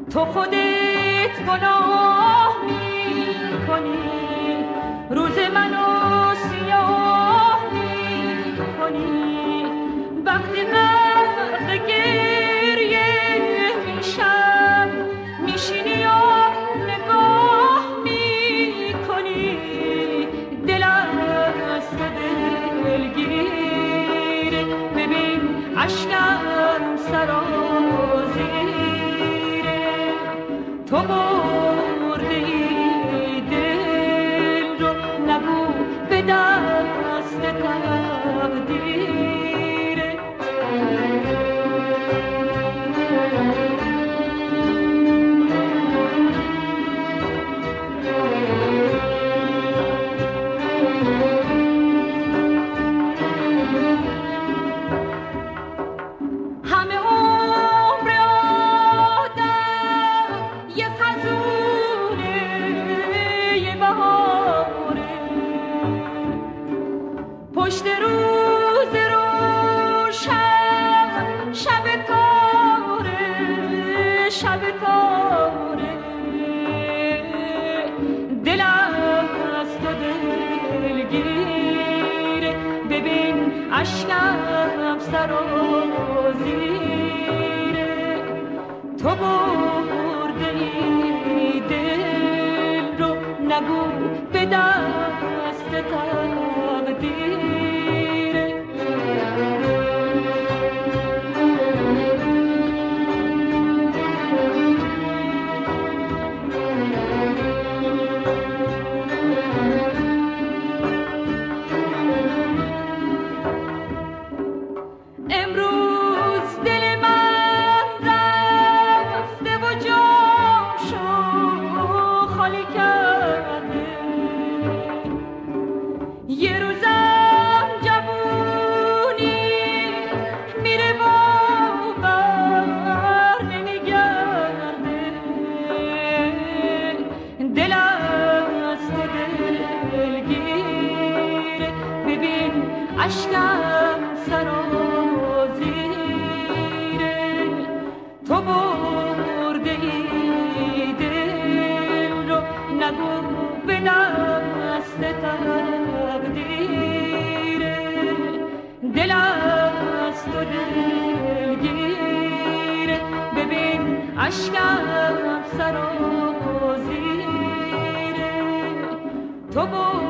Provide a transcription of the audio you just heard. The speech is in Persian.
تو خودت گناه میکنی، روز منو سیاه میکنی. وقتی غرق گریه میشم میشینی و نگاه میکنی. دلم از تو دلگیره، ببین اشکم سرازیره. تو بردی دل رو، نگو به دست تقدیره. همه عمر آدم یه خزونه یه بهاره، پشت روز روشن شب تاره، شب تاره. دلم از تو دلگیره، ببین اشکم سرازیره. تو بردی دل رو، نگو به دست تقدیره. امروز دل من رفته و جاشو خالی کرده، یه روزم جوونی میره و بر نمیگرده. دلم از تو دلگیره، ببین اشکم سرازیره. تو بردی دل رو، نگو به دست تقدیره. دلم از تو دلگیره، ببین اشکم سرازیره. تو